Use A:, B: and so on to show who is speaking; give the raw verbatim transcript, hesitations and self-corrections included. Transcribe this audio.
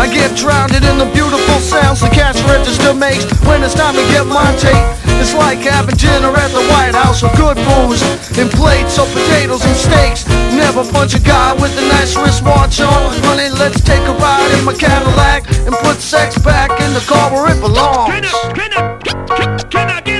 A: I get drowned in the beautiful sounds the cash register makes when it's time to get my take. It's like having dinner at the White House with good booze and plates of potatoes and steaks. Never punch a guy with a nice wristwatch on. Honey, let's take a ride in my Cadillac and put sex back in the car where it belongs.
B: Can I, can I, can I get